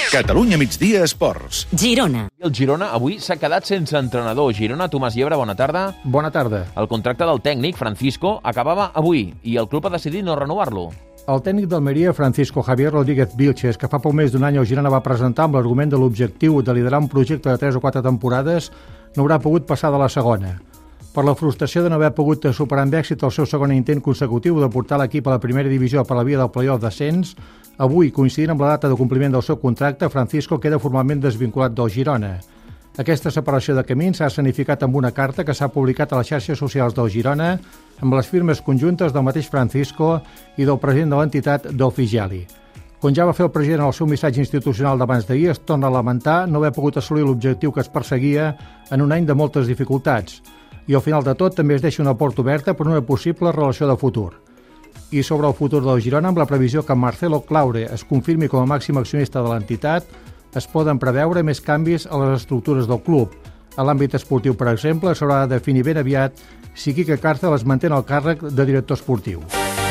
Catalunya Migdia Esports. Girona. El Girona avui s'ha quedat sense entrenador. Girona, Tomàs Llebre, bona tarda. Bona tarda. El contracte del tècnic, Francisco, acabava avui i el club ha decidit no renovar-lo. El tècnic d'Almeria, Francisco Javier Rodríguez Vilches, que fa poc més d'un any el Girona va presentar amb l'argument de l'objectiu de liderar un projecte de 3 o 4 temporades, no haurà pogut passar de la segona. Per la frustració de no haver pogut superar amb èxit el seu segon intent consecutiu de portar l'equip a la primera divisió per la via del play-off d'ascens, avui, coincidint amb la data de compliment del seu contracte, Francisco queda formalment desvinculat del Girona. Aquesta separació de camins s'ha escenificat amb una carta que s'ha publicat a les xarxes socials del Girona amb les firmes conjuntes del mateix Francisco i del president de l'entitat, Dolfi Geli. Com ja va fer el president en el seu missatge institucional d'abans d'ahir, es torna a lamentar no haver pogut assolir l'objectiu que es perseguia en un any de moltes dificultats. I al final de tot també es deixa una porta oberta per una possible relació de futur. I sobre el futur del Girona, amb la previsió que Marcelo Claure es confirmi com a màxim accionista de l'entitat, es poden preveure més canvis a les estructures del club. A l'àmbit esportiu, per exemple, s'haurà de definir ben aviat si Quique Cárcel es manté el càrrec de director esportiu.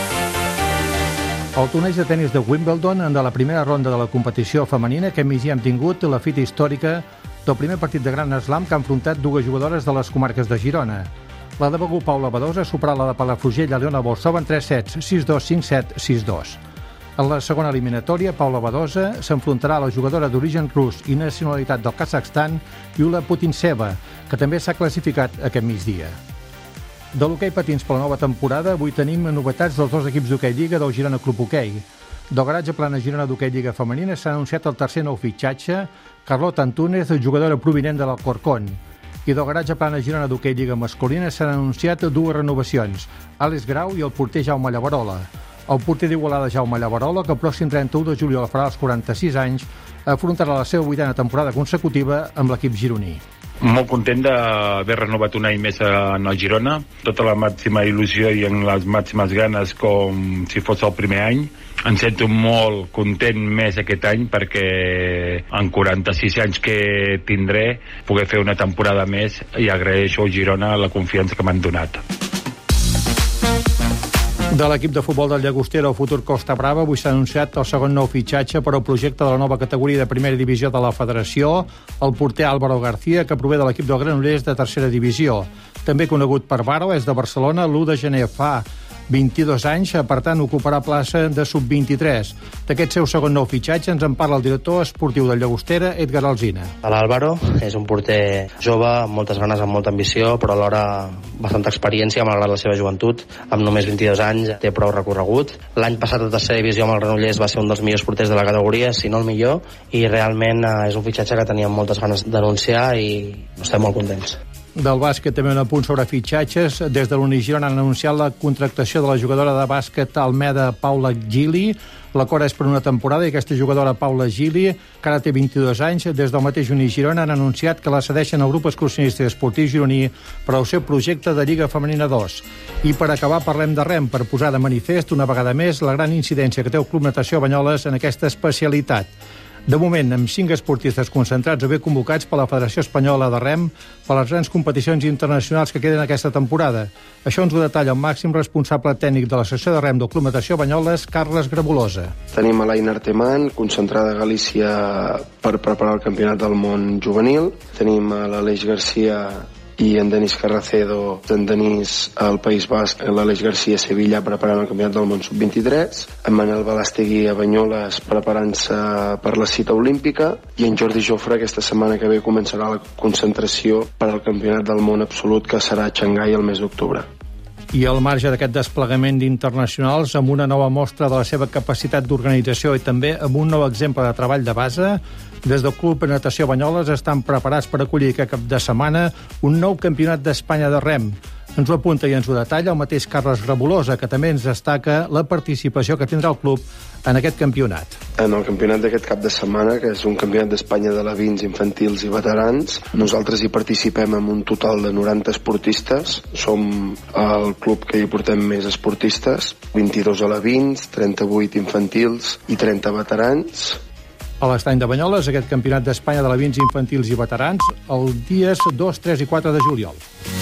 El torneig de tenis de Wimbledon, de la primera ronda de la competició femenina, que migdia hem tingut la fita històrica del primer partit de Grand Slam que ha enfrontat dues jugadores de les comarques de Girona. La de Begur, Paula Badosa, ha superat la de Palafrugell, Leona Borsova, en 3 sets, 6-2, 5-7, 6-2. En la segona eliminatòria, Paula Badosa s'enfrontarà a la jugadora d'origen rus i nacionalitat del Kazakhstan, Yula Putintseva, que també s'ha classificat aquest migdia. De l'hoquei patins per la nova temporada, avui tenim novetats dels dos equips d'hoquei Lliga del Girona Club Hoquei. Del garatge Plana Girona d'hoquei Lliga femenina s'ha anunciat el tercer nou fitxatge, Carlota Antúnez, jugadora provinent de l'Alcorcón. I del garatge Plana Girona d'hoquei Lliga masculina s'han anunciat dues renovacions, Àlex Grau i el porter Jaume Llavarola. El porter d'Igualada, Jaume Llavarola, que el pròxim 31 de juliol farà els 46 anys, afrontarà la seva 8a temporada consecutiva amb l'equip gironí. Molt content d'haver renovat un any més en el Girona, tota la màxima il·lusió i en les màximes ganes com si fos el primer any. Em sento molt content més aquest any perquè en 46 anys que tindré poder fer una temporada més i agraeixo al Girona la confiança que m'han donat. De l'equip de futbol del Llagostera, el futur Costa Brava, avui s'ha anunciat el segon nou fitxatge per al projecte de la nova categoria de primera divisió de la federació, el porter Álvaro García, que prové de l'equip del Granollers de tercera divisió. També conegut per Baro, és de Barcelona, l'1 de gener fa 22 anys, per tant ocuparà plaça de sub-23. D'aquest seu segon nou fitxatge ens en parla el director esportiu del Llagostera, Edgar Alsina. L'Álvaro és un porter jove, amb moltes ganes, amb molta ambició, però alhora bastanta experiència, malgrat la seva joventut. Amb només 22 anys té prou recorregut. L'any passat a tercera divisió amb el Granollers va ser un dels millors porters de la categoria, si no el millor, i realment és un fitxatge que teníem moltes ganes d'anunciar i estem molt contents. Del bàsquet també un apunt sobre fitxatges. Des de l'Unigirona han anunciat la contractació de la jugadora de bàsquet Almeda Paula Gili. L'acord és per una temporada i aquesta jugadora Paula Gili, que ara té 22 anys, des del mateix Unigirona han anunciat que la cedeixen al grup excursionista i esportiu gironí per al seu projecte de Lliga Femenina 2. I per acabar parlem de rem, per posar de manifest una vegada més la gran incidència que té el Club Natació Banyoles en aquesta especialitat. De moment, amb 5 esportistes concentrats o bé convocats per la Federació Espanyola de Rem per les grans competicions internacionals que queden aquesta temporada. Això ens ho detalla el màxim responsable tècnic de la secció de Rem del Club Natació Banyoles, Carles Grabulosa. Tenim a l'Aina Arteman, concentrada a Galícia per preparar el Campionat del Món juvenil. Tenim a l'Aleix Garcia i en Denis Carracedo, en Denis al País Basc, l'Aleix Garcia a Sevilla preparant el Campionat del Món Sub-23, en Manel Balastegui a Banyoles preparant-se per la cita olímpica i en Jordi Jofre aquesta setmana que ve començarà la concentració per al Campionat del Món Absolut que serà a Xangai el mes d'octubre. I al marge d'aquest desplegament d'internacionals, amb una nova mostra de la seva capacitat d'organització i també amb un nou exemple de treball de base, des del Club Natació Banyoles estan preparats per acollir aquest cap de setmana un nou campionat d'Espanya de rem. Ens ho apunta i ens ho detalla el mateix Carles Grabulosa, que també ens destaca la participació que tindrà el club en aquest campionat. En el campionat d'aquest cap de setmana, que és un campionat d'Espanya d'alevins, infantils i veterans, nosaltres hi participem amb un total de 90 esportistes. Som el club que hi portem més esportistes, 22 alevins, 38 infantils i 30 veterans. A l'Estany de Banyoles, aquest campionat d'Espanya d'alevins, infantils i veterans, els dies 2, 3 i 4 de juliol.